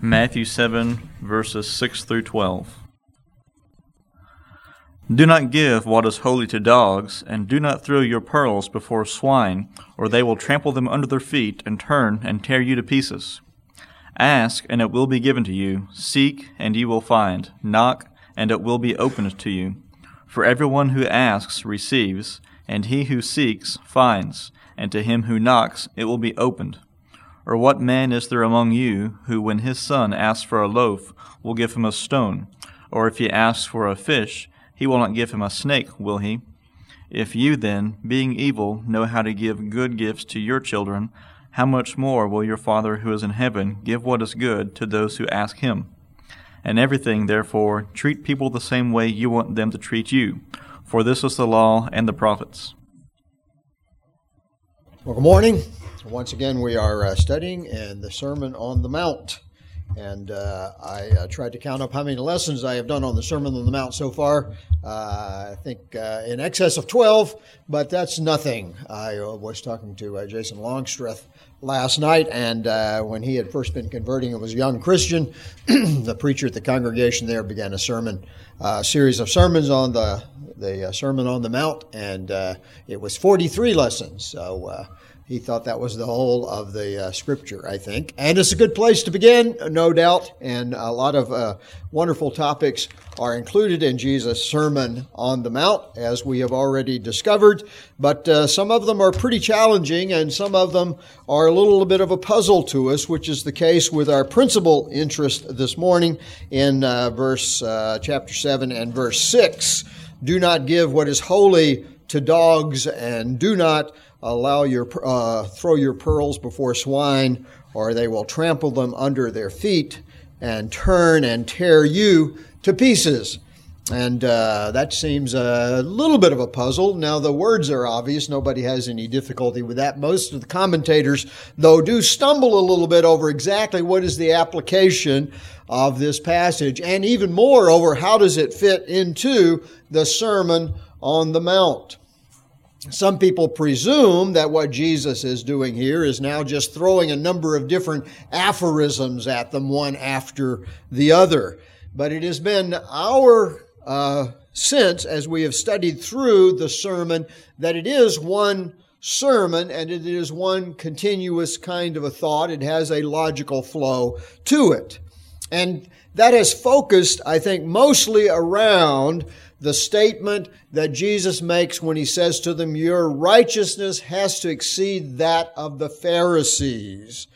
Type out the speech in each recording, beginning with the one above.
Matthew 7, verses 6 through 12. Do not give what is holy to dogs, and do not throw your pearls before swine, or they will trample them under their feet and turn and tear you to pieces. Ask, and it will be given to you. Seek, and you will find. Knock, and it will be opened to you. For everyone who asks receives, and he who seeks finds, and to him who knocks it will be opened. Or what man is there among you who, when his son asks for a loaf, will give him a stone? Or if he asks for a fish, he will not give him a snake, will he? If you then, being evil, know how to give good gifts to your children, how much more will your Father who is in heaven give what is good to those who ask him? And everything, therefore, treat people the same way you want them to treat you, for this is the law and the prophets. Well, good morning. Once again, we are studying in the Sermon on the Mount. And I tried to count up how many lessons I have done on the Sermon on the Mount so far. I think in excess of 12, but that's nothing. I was talking to Jason Longstreth last night, and when he had first been converting and was a young Christian, the preacher at the congregation there began a series of sermons on the Sermon on the Mount, and it was 43 lessons. So he thought that was the whole of the Scripture, I think. And it's a good place to begin, no doubt. And a lot of wonderful topics are included in Jesus' Sermon on the Mount, as we have already discovered. But some of them are pretty challenging, and some of them are a little bit of a puzzle to us, which is the case with our principal interest this morning in chapter 7 and verse 6. Do not give what is holy to dogs, and do not throw your pearls before swine, or they will trample them under their feet and turn and tear you to pieces. And that seems a little bit of a puzzle. Now, the words are obvious. Nobody has any difficulty with that. Most of the commentators, though, do stumble a little bit over exactly what is the application of this passage, and even more over how does it fit into the Sermon on the Mount. Some people presume that what Jesus is doing here is now just throwing a number of different aphorisms at them, one after the other. But it has been our sense, as we have studied through the sermon, that it is one sermon and it is one continuous kind of a thought. It has a logical flow to it. And that has focused, I think, mostly around the statement that Jesus makes when he says to them, your righteousness has to exceed that of the Pharisees.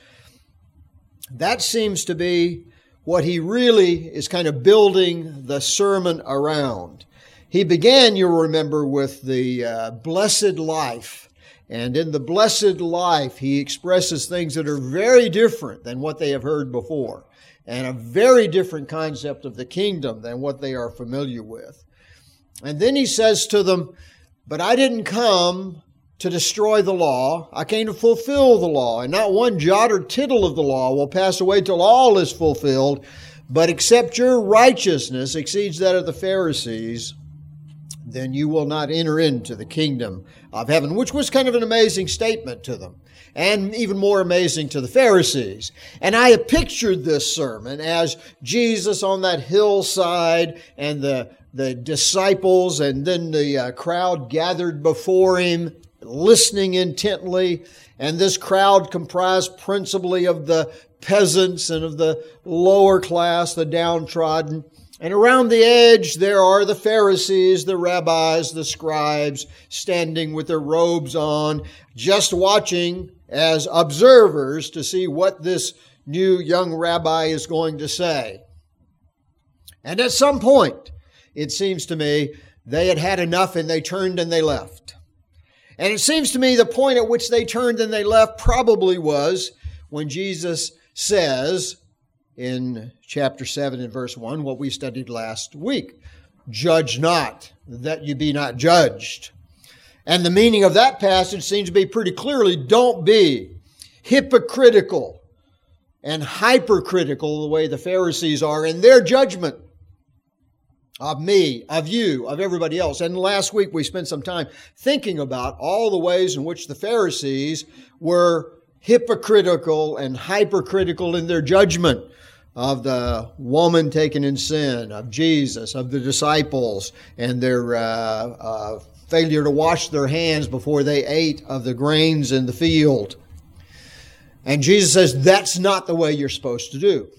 That seems to be what he really is kind of building the sermon around. He began, you'll remember, with the blessed life. And in the blessed life, he expresses things that are very different than what they have heard before, and a very different concept of the kingdom than what they are familiar with. And then he says to them, but I didn't come to destroy the law. I came to fulfill the law. And not one jot or tittle of the law will pass away till all is fulfilled. But except your righteousness exceeds that of the Pharisees, then you will not enter into the kingdom of heaven, which was kind of an amazing statement to them, and even more amazing to the Pharisees. And I have pictured this sermon as Jesus on that hillside, and the disciples, and then the crowd gathered before him, listening intently. And this crowd comprised principally of the peasants and of the lower class, the downtrodden. And around the edge there are the Pharisees, the rabbis, the scribes, standing with their robes on, just watching as observers to see what this new young rabbi is going to say. And at some point, it seems to me, they had had enough and they turned and they left. And it seems to me the point at which they turned and they left probably was when Jesus says in chapter 7 and verse 1, what we studied last week, judge not, that you be not judged. And the meaning of that passage seems to be pretty clearly, don't be hypocritical and hypercritical the way the Pharisees are in their judgment of me, of you, of everybody else. And last week we spent some time thinking about all the ways in which the Pharisees were hypocritical and hypercritical in their judgment. of the woman taken in sin, of Jesus, of the disciples, and their failure to wash their hands before they ate of the grains in the field. And Jesus says that's not the way you're supposed to do.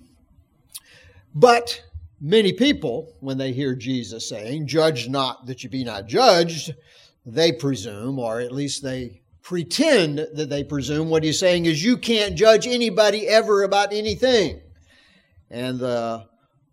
But many people, when they hear Jesus saying, "Judge not that you be not judged," they presume, or at least they pretend that they presume what he's saying is you can't judge anybody ever about anything. And the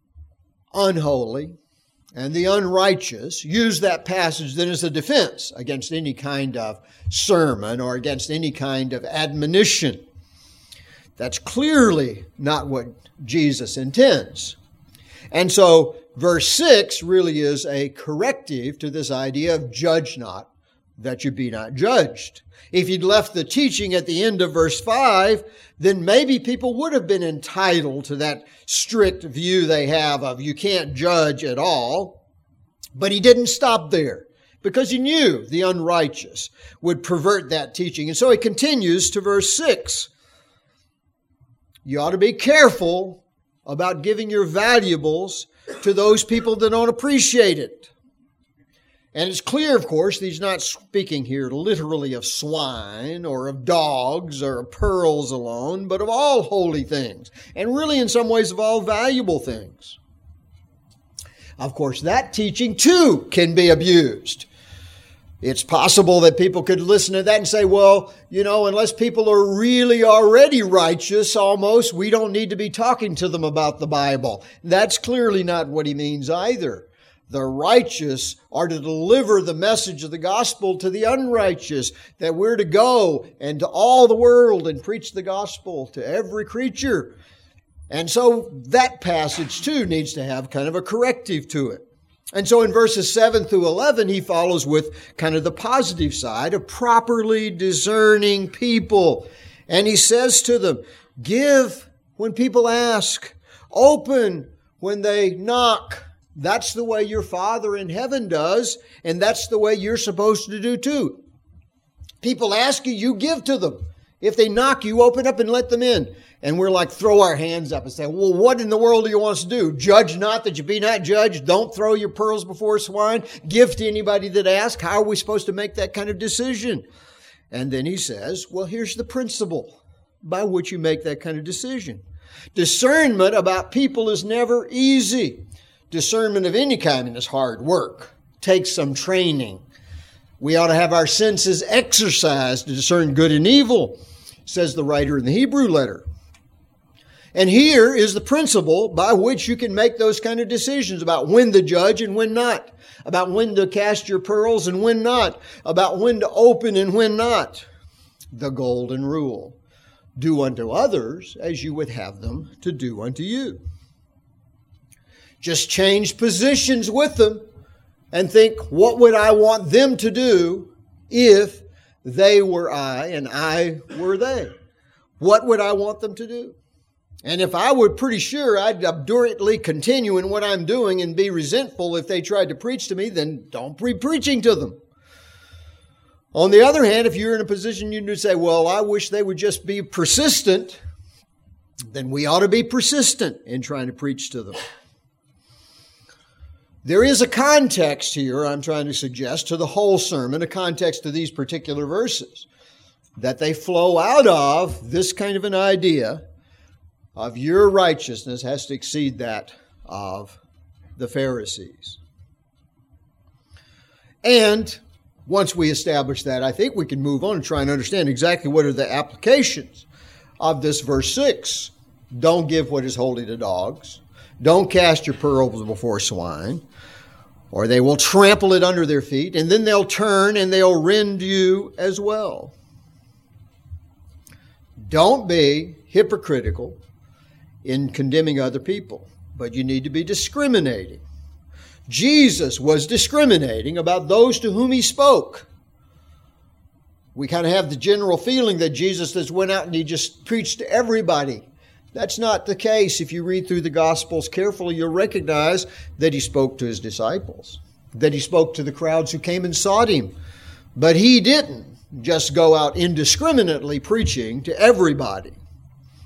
unholy and the unrighteous use that passage then as a defense against any kind of sermon or against any kind of admonition. That's clearly not what Jesus intends. And so verse 6 really is a corrective to this idea of judge not that you be not judged. If you'd left the teaching at the end of verse 5, then maybe people would have been entitled to that strict view they have of you can't judge at all. But he didn't stop there because he knew the unrighteous would pervert that teaching. And so he continues to verse 6. You ought to be careful about giving your valuables to those people that don't appreciate it. And it's clear, of course, that he's not speaking here literally of swine or of dogs or of pearls alone, but of all holy things, and really in some ways of all valuable things. Of course, that teaching too can be abused. It's possible that people could listen to that and say, well, unless people are really already righteous almost, we don't need to be talking to them about the Bible. That's clearly not what he means either. The righteous are to deliver the message of the gospel to the unrighteous, that we're to go and to all the world and preach the gospel to every creature. And so that passage too needs to have kind of a corrective to it. And so in verses 7 through 11, he follows with kind of the positive side of properly discerning people. And he says to them, give when people ask, open when they knock. That's the way your Father in heaven does, and that's the way you're supposed to do too. People ask you, you give to them. If they knock, you open up and let them in. And we're like, throw our hands up and say, well, what in the world do you want us to do? Judge not that you be not judged. Don't throw your pearls before swine. Give to anybody that asks. How are we supposed to make that kind of decision? And then he says, well, here's the principle by which you make that kind of decision. Discernment about people is never easy. Discernment of any kind is hard work. Takes some training. We ought to have our senses exercised to discern good and evil, says the writer in the Hebrew letter. And here is the principle by which you can make those kind of decisions about when to judge and when not, about when to cast your pearls and when not, about when to open and when not. The golden rule. Do unto others as you would have them to do unto you. Just change positions with them and think, what would I want them to do if they were I and I were they? What would I want them to do? And if I were pretty sure I'd obdurately continue in what I'm doing and be resentful if they tried to preach to me, then don't be preaching to them. On the other hand, if you're in a position you say, well, I wish they would just be persistent, then we ought to be persistent in trying to preach to them. There is a context here, I'm trying to suggest, to the whole sermon, a context to these particular verses, that they flow out of this kind of an idea of your righteousness has to exceed that of the Pharisees. And once we establish that, I think we can move on and try and understand exactly what are the applications of this verse 6. Don't give what is holy to dogs. Don't cast your pearls before swine, or they will trample it under their feet, and then they'll turn and they'll rend you as well. Don't be hypocritical in condemning other people, but you need to be discriminating. Jesus was discriminating about those to whom he spoke. We kind of have the general feeling that Jesus just went out and he just preached to everybody. That's not the case. If you read through the Gospels carefully, you'll recognize that he spoke to his disciples, that he spoke to the crowds who came and sought him. But he didn't just go out indiscriminately preaching to everybody.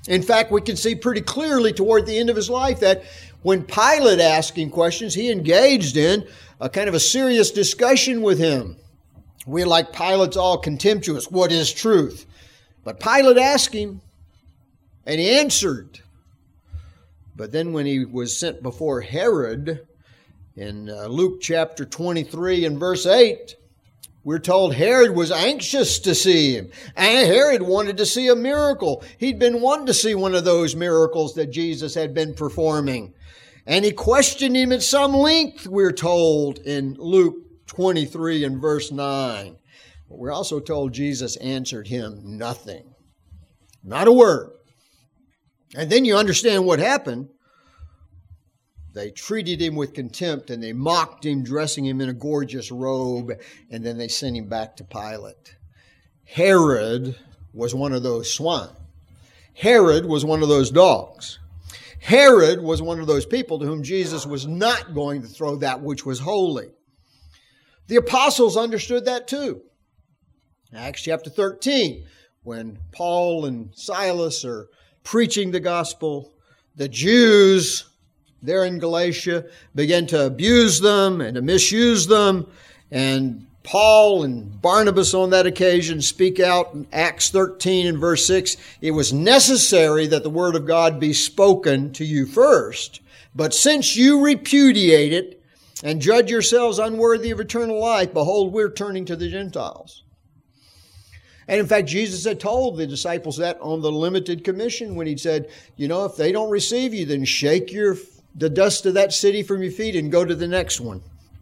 In fact, we can see pretty clearly toward the end of his life that when Pilate asked him questions, he engaged in a kind of a serious discussion with him. We, like Pilate's, all contemptuous. What is truth? But Pilate asked him, and he answered. But then when he was sent before Herod, in Luke chapter 23 and verse 8, we're told Herod was anxious to see him. And Herod wanted to see a miracle. He'd been wanting to see one of those miracles that Jesus had been performing. And he questioned him at some length, we're told in Luke 23 and verse 9. But we're also told Jesus answered him nothing. Not a word. And then you understand what happened. They treated him with contempt and they mocked him, dressing him in a gorgeous robe, and then they sent him back to Pilate. Herod was one of those swine. Herod was one of those dogs. Herod was one of those people to whom Jesus was not going to throw that which was holy. The apostles understood that too. Acts chapter 13, when Paul and Silas are preaching the gospel, the Jews there in Galatia began to abuse them and to misuse them. And Paul and Barnabas on that occasion speak out in Acts 13 and verse 6, it was necessary that the word of God be spoken to you first. But since you repudiate it and judge yourselves unworthy of eternal life, behold, we're turning to the Gentiles. And in fact, Jesus had told the disciples that on the limited commission when he said, if they don't receive you, then shake the dust of that city from your feet and go to the next one.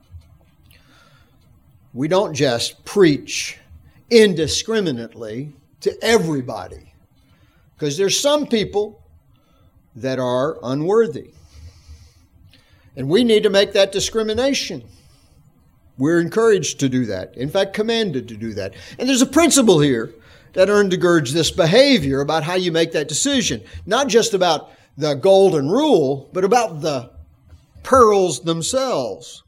We don't just preach indiscriminately to everybody, because there's some people that are unworthy. And we need to make that discrimination. We're encouraged to do that. In fact, commanded to do that. And there's a principle here that undergirds this behavior about how you make that decision. Not just about the golden rule, but about the pearls themselves.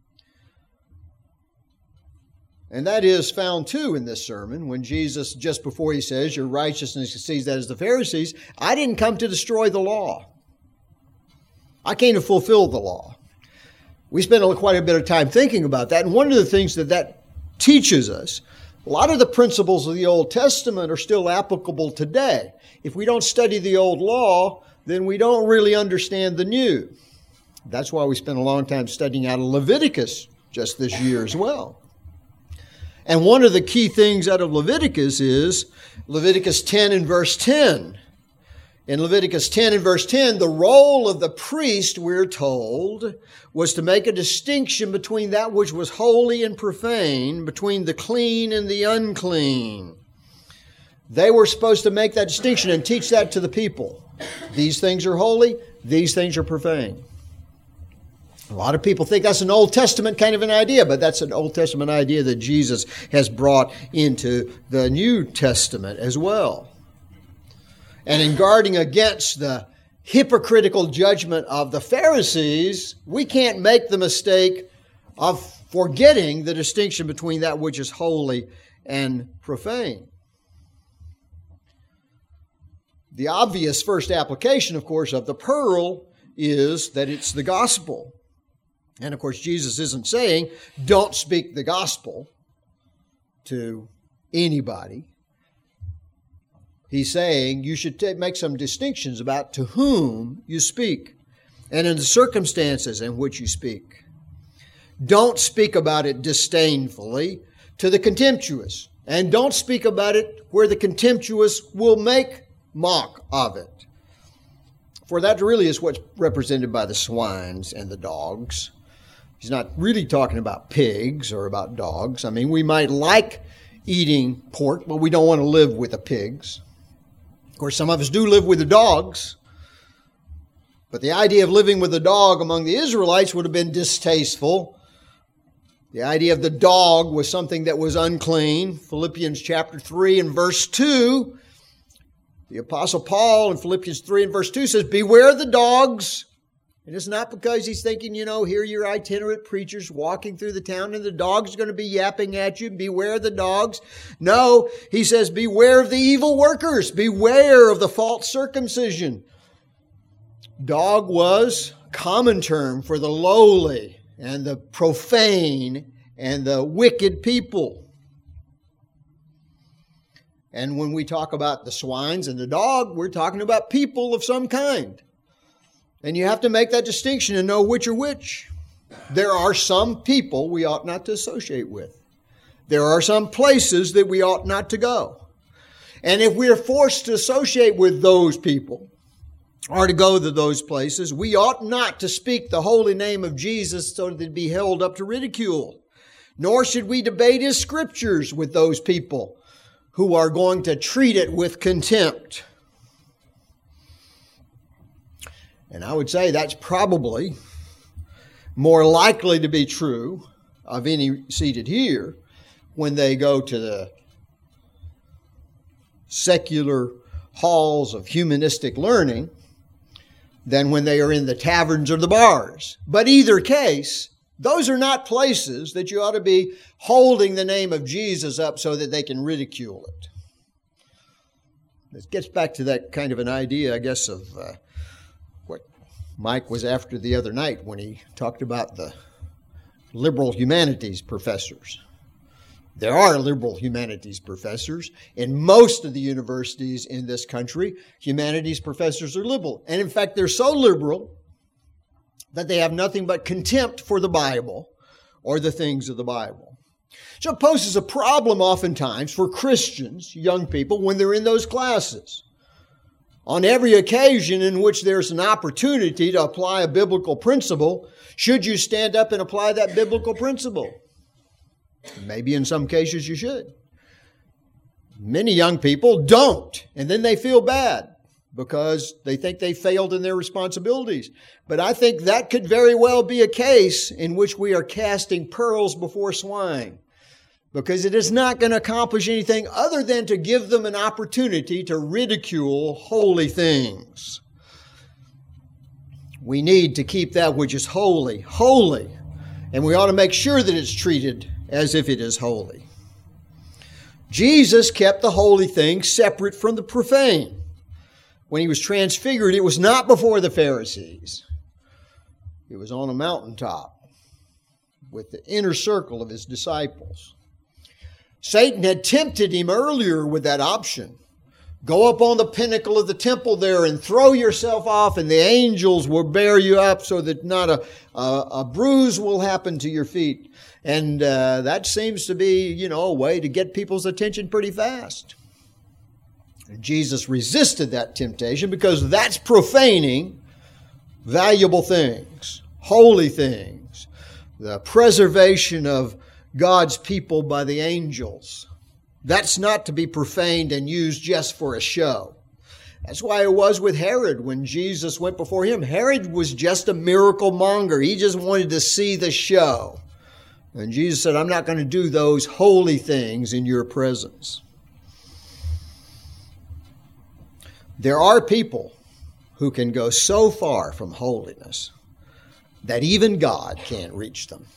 And that is found too in this sermon when Jesus, just before he says, your righteousness exceeds that as the Pharisees, I didn't come to destroy the law. I came to fulfill the law. We spent quite a bit of time thinking about that. And one of the things that teaches us, a lot of the principles of the Old Testament are still applicable today. If we don't study the old law, then we don't really understand the new. That's why we spent a long time studying out of Leviticus just this year as well. And one of the key things out of Leviticus is Leviticus 10 and verse 10. In Leviticus 10 and verse 10, the role of the priest, we're told, was to make a distinction between that which was holy and profane, between the clean and the unclean. They were supposed to make that distinction and teach that to the people. These things are holy, these things are profane. A lot of people think that's an Old Testament kind of an idea, but that's an Old Testament idea that Jesus has brought into the New Testament as well. And in guarding against the hypocritical judgment of the Pharisees, we can't make the mistake of forgetting the distinction between that which is holy and profane. The obvious first application, of course, of the pearl is that it's the gospel. And, of course, Jesus isn't saying, don't speak the gospel to anybody. He's saying you should make some distinctions about to whom you speak and in the circumstances in which you speak. Don't speak about it disdainfully to the contemptuous. And don't speak about it where the contemptuous will make mock of it. For that really is what's represented by the swines and the dogs. He's not really talking about pigs or about dogs. I mean, we might like eating pork, but we don't want to live with the pigs. Of course, some of us do live with the dogs. But the idea of living with a dog among the Israelites would have been distasteful. The idea of the dog was something that was unclean. Philippians chapter 3 and verse 2, the Apostle Paul in Philippians 3 and verse 2 says, beware the dogs And it's not because he's thinking, here you're itinerant preachers walking through the town and the dog's going to be yapping at you. Beware the dogs. No, he says, beware of the evil workers. Beware of the false circumcision. Dog was a common term for the lowly and the profane and the wicked people. And when we talk about the swines and the dog, we're talking about people of some kind. And you have to make that distinction and know which are which. There are some people we ought not to associate with. There are some places that we ought not to go. And if we are forced to associate with those people or to go to those places, we ought not to speak the holy name of Jesus so that it be held up to ridicule. Nor should we debate His scriptures with those people who are going to treat it with contempt. And I would say that's probably more likely to be true of any seated here when they go to the secular halls of humanistic learning than when they are in the taverns or the bars. But either case, those are not places that you ought to be holding the name of Jesus up so that they can ridicule it. This gets back to that kind of an idea, I guess, of what Mike was after the other night when he talked about the liberal humanities professors. There are liberal humanities professors. In most of the universities in this country, humanities professors are liberal. And in fact, they're so liberal that they have nothing but contempt for the Bible or the things of the Bible. So it poses a problem oftentimes for Christians, young people, when they're in those classes. On every occasion in which there's an opportunity to apply a biblical principle, should you stand up and apply that biblical principle? Maybe in some cases you should. Many young people don't, and then they feel bad because they think they failed in their responsibilities. But I think that could very well be a case in which we are casting pearls before swine, because it is not going to accomplish anything other than to give them an opportunity to ridicule holy things. We need to keep that which is holy, holy, and we ought to make sure that it's treated as if it is holy. Jesus kept the holy things separate from the profane. When He was transfigured, it was not before the Pharisees. It was on a mountaintop with the inner circle of His disciples. Satan had tempted Him earlier with that option. Go up on the pinnacle of the temple there and throw yourself off, and the angels will bear you up so that not a bruise will happen to your feet. And that seems to be, a way to get people's attention pretty fast. Jesus resisted that temptation because that's profaning valuable things, holy things, the preservation of God's people by the angels. That's not to be profaned and used just for a show. That's why it was with Herod when Jesus went before him. Herod was just a miracle monger. He just wanted to see the show. And Jesus said, I'm not going to do those holy things in your presence. There are people who can go so far from holiness that even God can't reach them.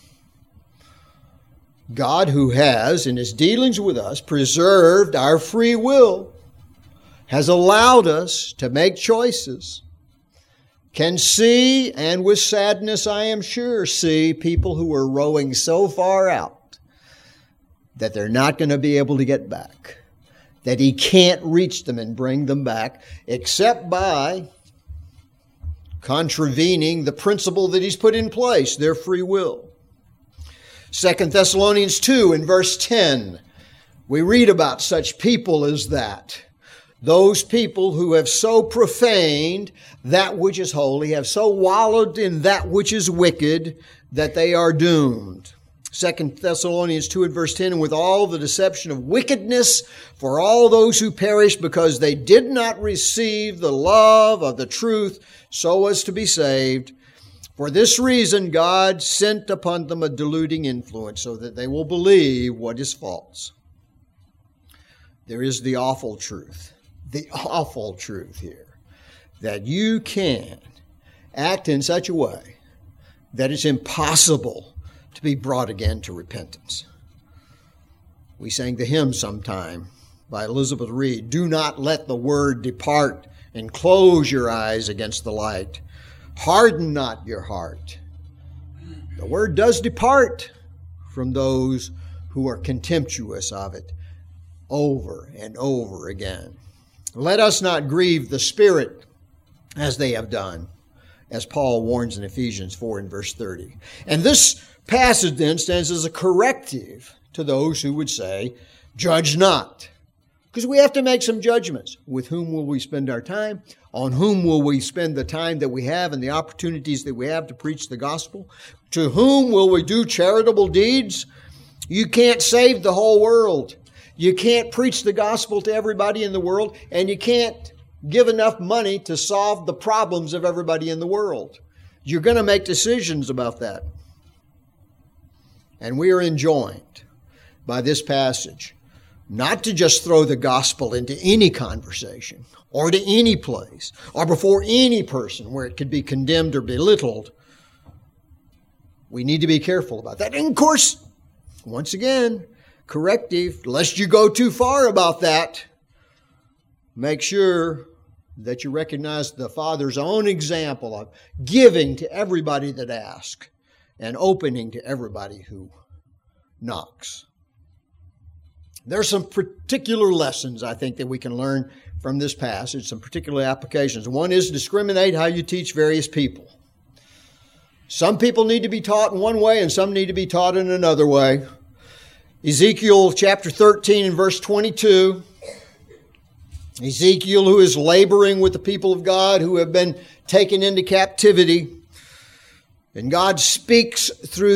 God, who has, in His dealings with us, preserved our free will, has allowed us to make choices, can see, and with sadness I am sure, see people who are rowing so far out that they're not going to be able to get back, that He can't reach them and bring them back, except by contravening the principle that He's put in place, their free will. 2 Thessalonians 2 in verse 10, we read about such people as that. Those people who have so profaned that which is holy, have so wallowed in that which is wicked, that they are doomed. 2 Thessalonians 2 and verse 10, and with all the deception of wickedness for all those who perish, because they did not receive the love of the truth so as to be saved. For this reason, God sent upon them a deluding influence so that they will believe what is false. There is the awful truth here, that you can act in such a way that it's impossible to be brought again to repentance. We sang the hymn sometime by Elizabeth Reed, "Do not let the word depart, and close your eyes against the light. Harden not your heart." The word does depart from those who are contemptuous of it over and over again. Let us not grieve the Spirit as they have done, as Paul warns in Ephesians 4 and verse 30. And this passage then stands as a corrective to those who would say, "Judge not." Because we have to make some judgments. With whom will we spend our time? On whom will we spend the time that we have and the opportunities that we have to preach the gospel? To whom will we do charitable deeds? You can't save the whole world. You can't preach the gospel to everybody in the world, and you can't give enough money to solve the problems of everybody in the world. You're going to make decisions about that. And we are enjoined by this passage not to just throw the gospel into any conversation or to any place or before any person where it could be condemned or belittled. We need to be careful about that. And of course, once again, corrective, lest you go too far about that, make sure that you recognize the Father's own example of giving to everybody that asks and opening to everybody who knocks. There are some particular lessons, I think, that we can learn from this passage, some particular applications. One is discriminate how you teach various people. Some people need to be taught in one way and some need to be taught in another way. Ezekiel chapter 13 and verse 22. Ezekiel, who is laboring with the people of God who have been taken into captivity. And God speaks through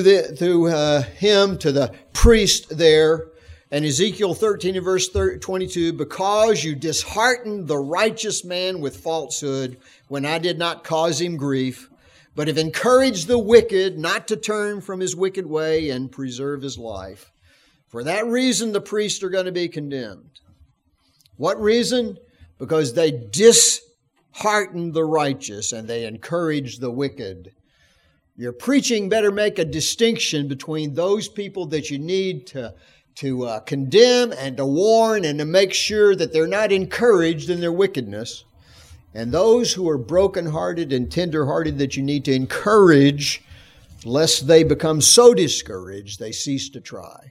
him to the priest there. And Ezekiel 13 and verse 22, "Because you disheartened the righteous man with falsehood when I did not cause him grief, but have encouraged the wicked not to turn from his wicked way and preserve his life. For that reason the priests are going to be condemned." What reason? Because they disheartened the righteous and they encouraged the wicked. Your preaching better make a distinction between those people that you need to condemn and to warn and to make sure that they're not encouraged in their wickedness, and those who are brokenhearted and tenderhearted that you need to encourage, lest they become so discouraged they cease to try.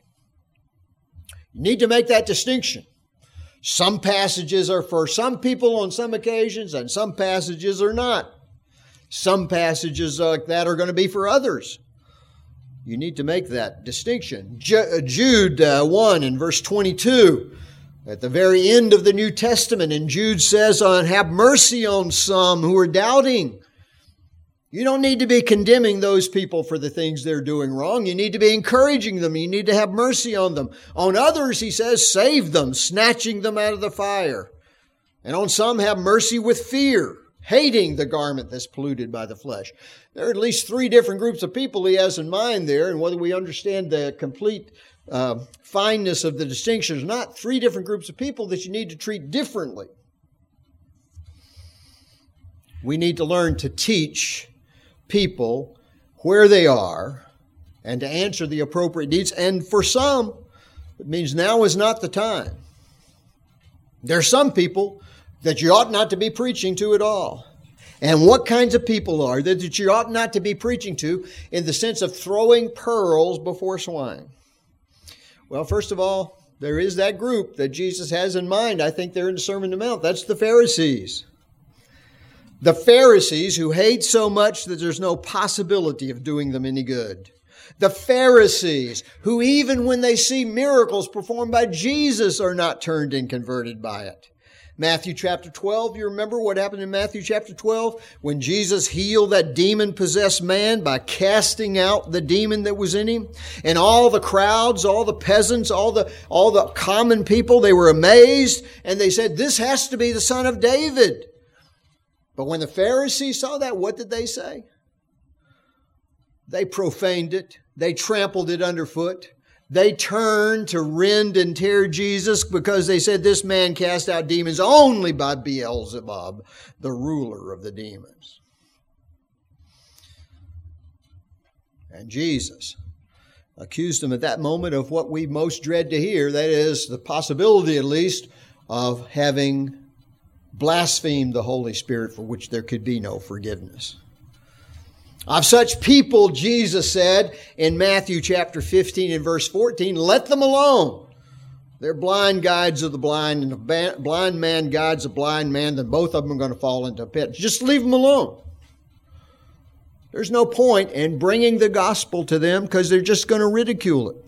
You need to make that distinction. Some passages are for some people on some occasions, and some passages are not. Some passages like that are going to be for others. You need to make that distinction. Jude 1 and verse 22, at the very end of the New Testament, and Jude says, "Have mercy on some who are doubting." You don't need to be condemning those people for the things they're doing wrong. You need to be encouraging them. You need to have mercy on them. On others, he says, save them, snatching them out of the fire. And on some, have mercy with fear, hating the garment that's polluted by the flesh. There are at least three different groups of people he has in mind there, and whether we understand the complete fineness of the distinction or not, three different groups of people that you need to treat differently. We need to learn to teach people where they are and to answer the appropriate needs. And for some, it means now is not the time. There are some people that you ought not to be preaching to at all. And what kinds of people are there that you ought not to be preaching to in the sense of throwing pearls before swine? Well, first of all, there is that group that Jesus has in mind. I think they're in the Sermon on the Mount. That's the Pharisees. The Pharisees who hate so much that there's no possibility of doing them any good. The Pharisees who even when they see miracles performed by Jesus are not turned and converted by it. Matthew chapter 12, you remember what happened in Matthew chapter 12? When Jesus healed that demon-possessed man by casting out the demon that was in him. And all the crowds, all the peasants, all the common people, they were amazed. And they said, this has to be the Son of David. But when the Pharisees saw that, what did they say? They profaned it. They trampled it underfoot. They turned to rend and tear Jesus because they said this man cast out demons only by Beelzebub, the ruler of the demons. And Jesus accused them at that moment of what we most dread to hear, that is, the possibility at least of having blasphemed the Holy Spirit, for which there could be no forgiveness. Of such people, Jesus said in Matthew chapter 15 and verse 14, let them alone. They're blind guides of the blind, and a blind man guides a blind man, then both of them are going to fall into a pit. Just leave them alone. There's no point in bringing the gospel to them because they're just going to ridicule it.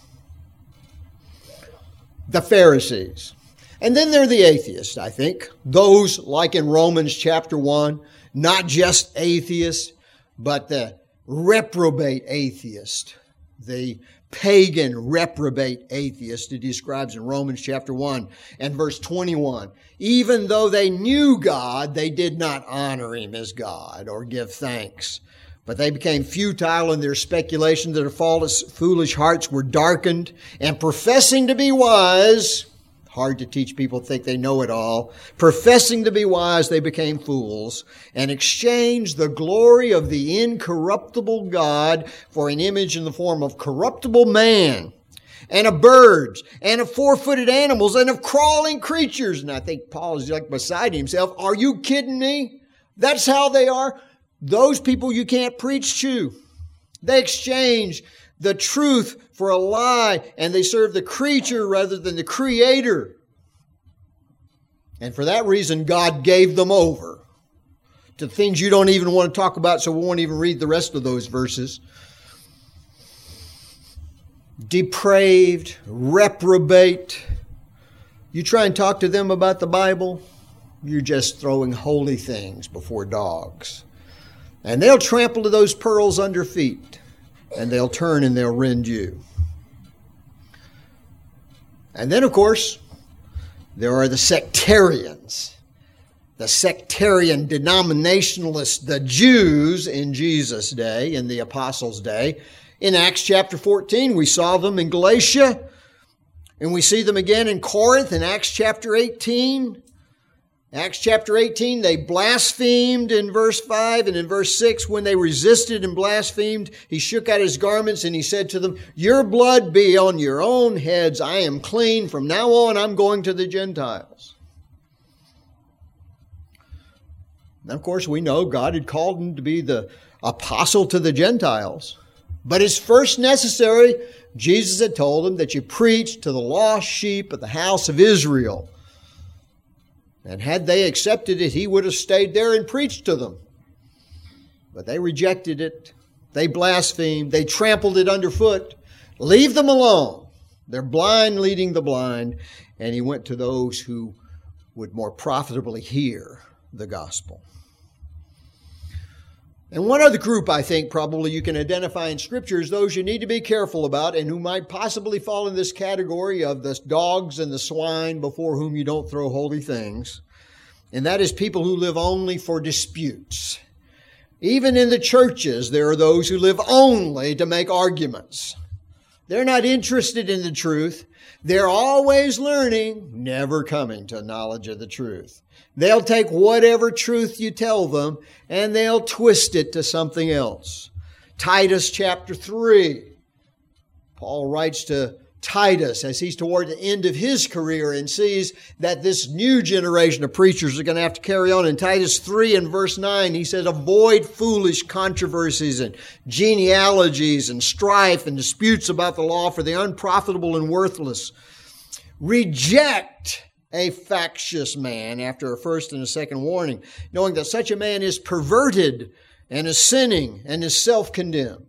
The Pharisees. And then there are the atheists, I think. Those, like in Romans chapter 1, not just atheists, but the reprobate atheist, the pagan reprobate atheist it describes in Romans chapter 1 and verse 21. Even though they knew God, they did not honor Him as God or give thanks. But they became futile in their speculations, their foolish hearts were darkened, and professing to be wise, hard to teach people to think they know it all, professing to be wise, they became fools, and exchanged the glory of the incorruptible God for an image in the form of corruptible man, and of birds, and of four-footed animals, and of crawling creatures. And I think Paul is like beside himself. Are you kidding me? That's how they are. Those people you can't preach to. They exchange the truth for a lie, and they serve the creature rather than the Creator. And for that reason, God gave them over to things you don't even want to talk about, so we won't even read the rest of those verses. Depraved, reprobate. You try and talk to them about the Bible, you're just throwing holy things before dogs. And they'll trample to those pearls under feet, and they'll turn and they'll rend you. And then, of course, there are the sectarians, the sectarian denominationalists, the Jews in Jesus' day, in the apostles' day. In Acts chapter 14, we saw them in Galatia, and we see them again in Corinth in Acts chapter 18. Acts chapter 18, they blasphemed in verse 5, and in verse 6, when they resisted and blasphemed, he shook out his garments and he said to them, your blood be on your own heads. I am clean. From now on, I'm going to the Gentiles. And of course, we know God had called him to be the apostle to the Gentiles. But it's first necessary, Jesus had told him, that you preach to the lost sheep of the house of Israel. And had they accepted it, he would have stayed there and preached to them. But they rejected it. They blasphemed. They trampled it underfoot. Leave them alone. They're blind leading the blind. And he went to those who would more profitably hear the gospel. And one other group, I think, probably you can identify in Scripture is those you need to be careful about and who might possibly fall in this category of the dogs and the swine before whom you don't throw holy things. And that is people who live only for disputes. Even in the churches, there are those who live only to make arguments. They're not interested in the truth. They're always learning, never coming to knowledge of the truth. They'll take whatever truth you tell them and they'll twist it to something else. Titus chapter 3. Paul writes to Titus as he's toward the end of his career and sees that this new generation of preachers are going to have to carry on. In Titus 3 and verse 9, he says, avoid foolish controversies and genealogies and strife and disputes about the law, for they are unprofitable and worthless. Reject a factious man after a first and a second warning, knowing that such a man is perverted and is sinning and is self-condemned.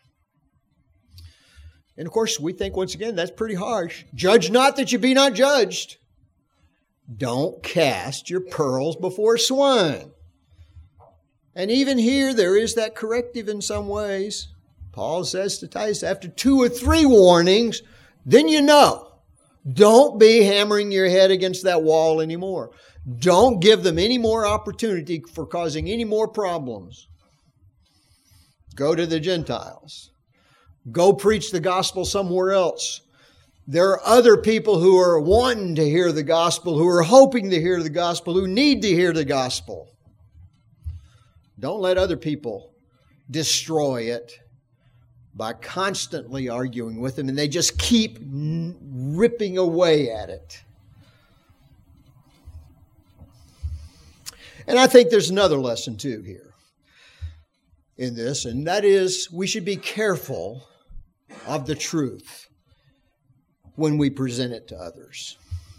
And of course, we think once again, that's pretty harsh. Judge not that you be not judged. Don't cast your pearls before swine. And even here, there is that corrective in some ways. Paul says to Titus, after 2 or 3 warnings, then you know. Don't be hammering your head against that wall anymore. Don't give them any more opportunity for causing any more problems. Go to the Gentiles. Go preach the gospel somewhere else. There are other people who are wanting to hear the gospel, who are hoping to hear the gospel, who need to hear the gospel. Don't let other people destroy it. by constantly arguing with them, and they just keep ripping away at it. And I think there's another lesson too here in this, and that is we should be careful of the truth when we present it to others.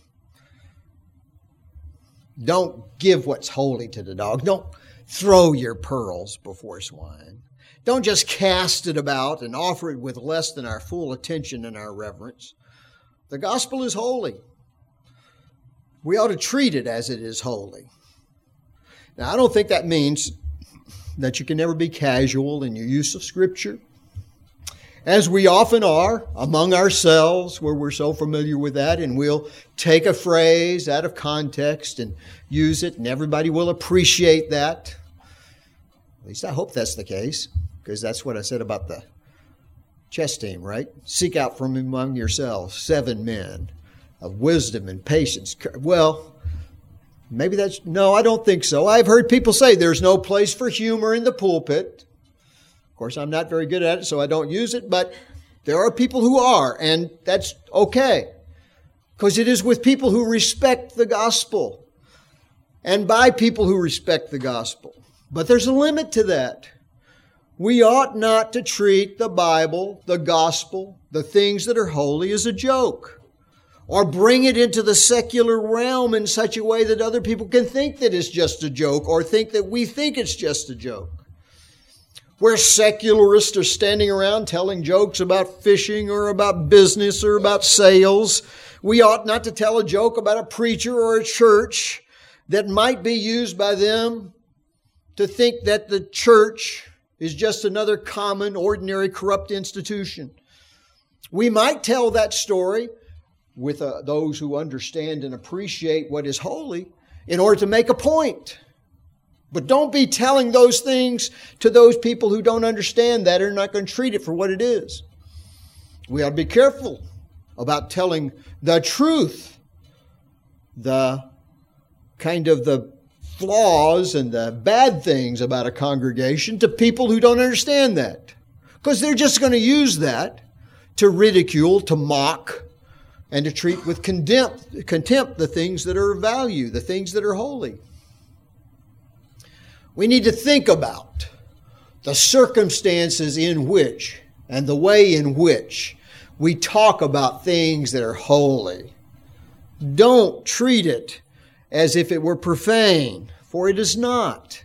Don't give what's holy to the dog. Don't throw your pearls before swine. Don't just cast it about and offer it with less than our full attention and our reverence. The gospel is holy. We ought to treat it as it is holy. Now, I don't think that means that you can never be casual in your use of Scripture, as we often are among ourselves, where we're so familiar with that, and we'll take a phrase out of context and use it, and everybody will appreciate that. At least I hope that's the case, because that's what I said about the chess team, right? Seek out from among yourselves 7 men of wisdom and patience. Well, maybe no, I don't think so. I've heard people say there's no place for humor in the pulpit. Of course, I'm not very good at it, so I don't use it, but there are people who are, and that's okay, because it is with people who respect the gospel and by people who respect the gospel. But there's a limit to that. We ought not to treat the Bible, the gospel, the things that are holy as a joke, or bring it into the secular realm in such a way that other people can think that it's just a joke, or think that we think it's just a joke. Where secularists are standing around telling jokes about fishing or about business or about sales, we ought not to tell a joke about a preacher or a church that might be used by them to think that the church is just another common, ordinary, corrupt institution. We might tell that story with those who understand and appreciate what is holy in order to make a point. But don't be telling those things to those people who don't understand that or are not going to treat it for what it is. We ought to be careful about telling the truth, the kind of the flaws and the bad things about a congregation to people who don't understand that. Because they're just going to use that to ridicule, to mock, and to treat with contempt the things that are of value, the things that are holy. We need to think about the circumstances in which and the way in which we talk about things that are holy. Don't treat it as if it were profane, for it is not.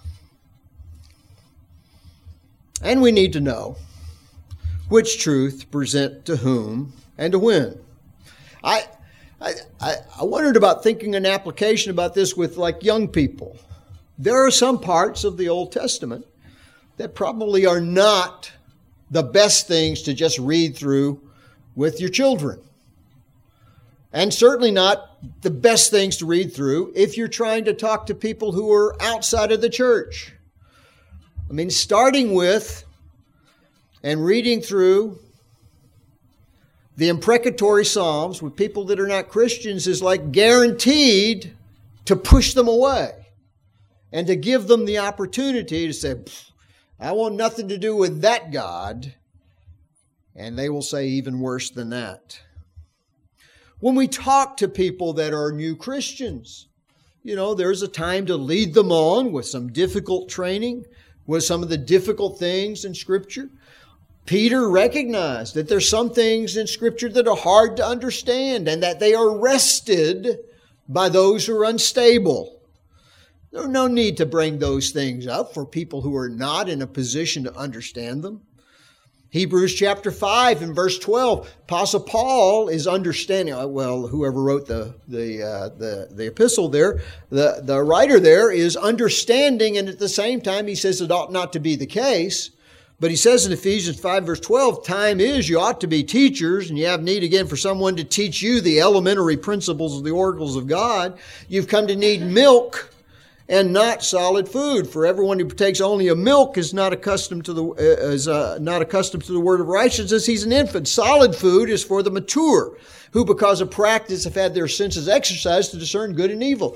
And we need to know which truth to present to whom and to when. I wondered about thinking an application about this with like young people. There are some parts of the Old Testament that probably are not the best things to just read through with your children. And certainly not the best things to read through if you're trying to talk to people who are outside of the church. I mean, starting with and reading through the imprecatory Psalms with people that are not Christians is like guaranteed to push them away. And to give them the opportunity to say, I want nothing to do with that God. And they will say even worse than that. When we talk to people that are new Christians, there's a time to lead them on with some difficult training, with some of the difficult things in Scripture. Peter recognized that there's some things in Scripture that are hard to understand and that they are wrested by those who are unstable. There's no need to bring those things up for people who are not in a position to understand them. Hebrews chapter 5 and verse 12, Apostle Paul is understanding, whoever wrote the epistle there, the writer there is understanding, and at the same time he says it ought not to be the case. But he says in Ephesians 5 verse 12, time is you ought to be teachers, and you have need again for someone to teach you the elementary principles of the oracles of God. You've come to need milk and not solid food. For everyone who partakes only of milk is not accustomed to the word of righteousness. He's an infant. Solid food is for the mature, who because of practice have had their senses exercised to discern good and evil.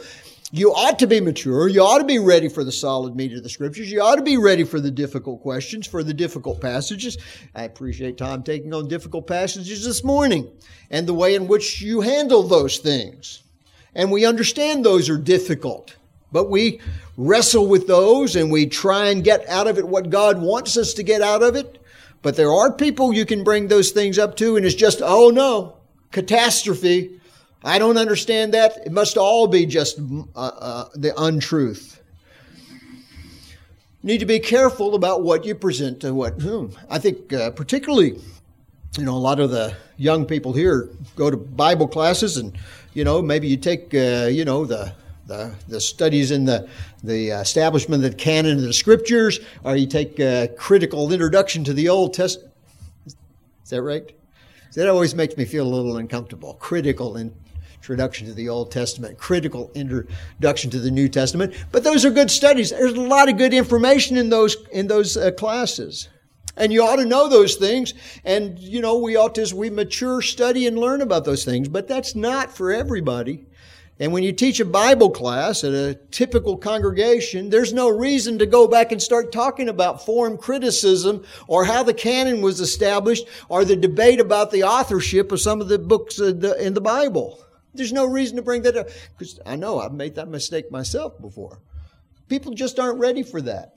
You ought to be mature. You ought to be ready for the solid meat of the Scriptures. You ought to be ready for the difficult questions, for the difficult passages. I appreciate Tom taking on difficult passages this morning and the way in which you handle those things. And we understand those are difficult, but we wrestle with those and we try and get out of it what God wants us to get out of it. But there are people you can bring those things up to and it's just, oh no, catastrophe. I don't understand that. It must all be just the untruth. You need to be careful about what you present to whom. I think particularly, a lot of the young people here go to Bible classes and, maybe you take, the studies in the establishment of the canon of the Scriptures, or you take a critical introduction to the Old Testament. Is that right? That always makes me feel a little uncomfortable. Critical introduction to the Old Testament, critical introduction to the New Testament. But those are good studies. There's a lot of good information in those classes. And you ought to know those things. And, we ought to, as we mature, study and learn about those things. But that's not for everybody. And when you teach a Bible class at a typical congregation, there's no reason to go back and start talking about form criticism or how the canon was established or the debate about the authorship of some of the books in the Bible. There's no reason to bring that up. Because I know I've made that mistake myself before. People just aren't ready for that.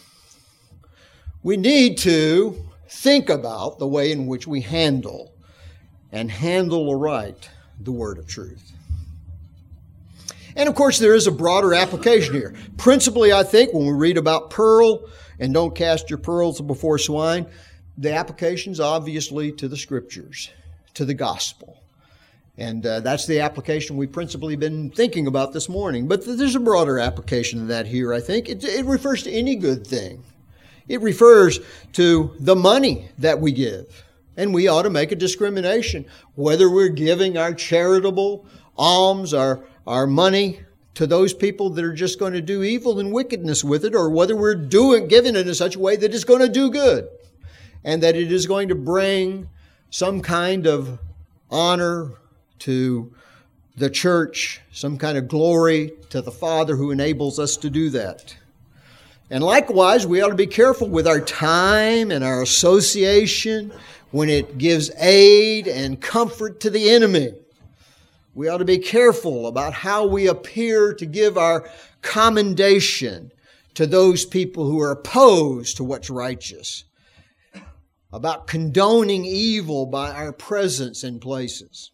We need to think about the way in which we handle aright the word of truth. And of course, there is a broader application here. Principally, I think, when we read about pearl and don't cast your pearls before swine, the application's obviously to the Scriptures, to the gospel. And that's the application we've principally been thinking about this morning. But there's a broader application of that here, I think. It refers to any good thing. It refers to the money that we give. And we ought to make a discrimination, whether we're giving our charitable alms, our money to those people that are just going to do evil and wickedness with it, or whether we're giving it in such a way that it's going to do good and that it is going to bring some kind of honor to the church, some kind of glory to the Father who enables us to do that. And likewise, we ought to be careful with our time and our association when it gives aid and comfort to the enemy. We ought to be careful about how we appear to give our commendation to those people who are opposed to what's righteous, about condoning evil by our presence in places.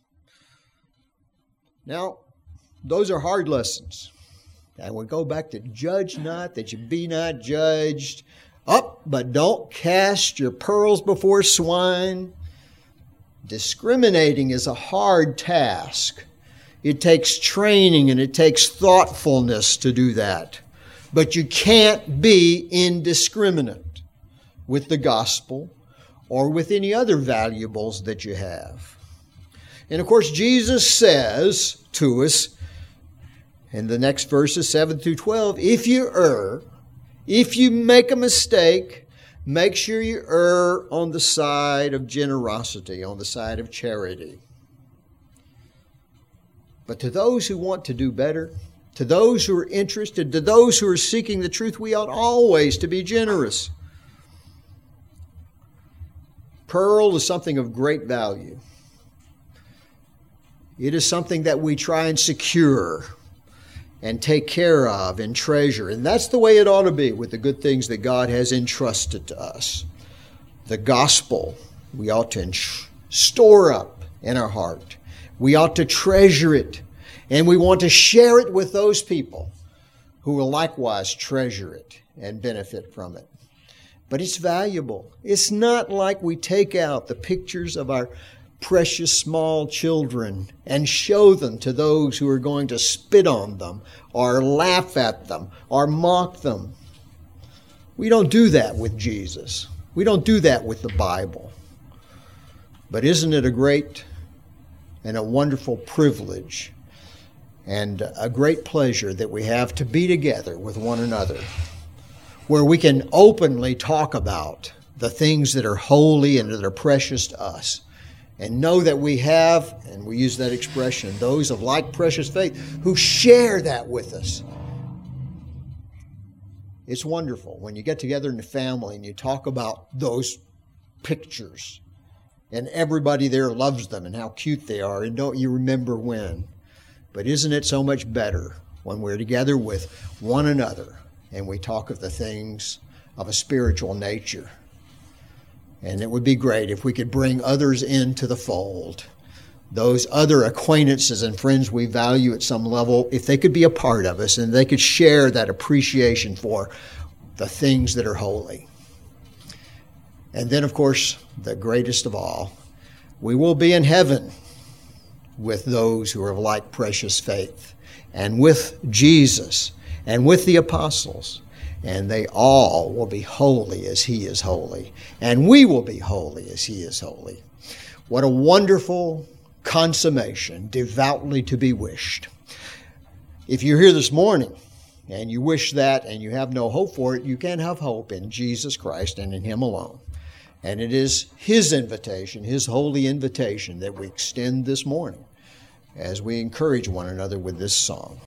Now, those are hard lessons. And we go back to judge not, that you be not judged. But don't cast your pearls before swine. Discriminating is a hard task. It takes training and it takes thoughtfulness to do that. But you can't be indiscriminate with the gospel or with any other valuables that you have. And of course, Jesus says to us in the next verses, 7 through 12, if you err, if you make a mistake, make sure you err on the side of generosity, on the side of charity. But to those who want to do better, to those who are interested, to those who are seeking the truth, we ought always to be generous. Pearl is something of great value. It is something that we try and secure and take care of and treasure. And that's the way it ought to be with the good things that God has entrusted to us. The gospel, we ought to store up in our heart. We ought to treasure it. And we want to share it with those people who will likewise treasure it and benefit from it. But it's valuable. It's not like we take out the pictures of our precious small children and show them to those who are going to spit on them or laugh at them or mock them. We don't do that with Jesus. We don't do that with the Bible. But isn't it a great and a wonderful privilege and a great pleasure that we have to be together with one another, where we can openly talk about the things that are holy and that are precious to us, and know that we have, and we use that expression, those of like precious faith who share that with us. It's wonderful when you get together in the family and you talk about those pictures, and everybody there loves them and how cute they are, and don't you remember when? But isn't it so much better when we're together with one another and we talk of the things of a spiritual nature? And it would be great if we could bring others into the fold, those other acquaintances and friends we value at some level, if they could be a part of us and they could share that appreciation for the things that are holy. And then, of course, the greatest of all, we will be in heaven with those who are of like precious faith, and with Jesus, and with the apostles. And they all will be holy as he is holy. And we will be holy as he is holy. What a wonderful consummation, devoutly to be wished. If you're here this morning and you wish that and you have no hope for it, you can have hope in Jesus Christ and in him alone. And it is his invitation, his holy invitation, that we extend this morning as we encourage one another with this song.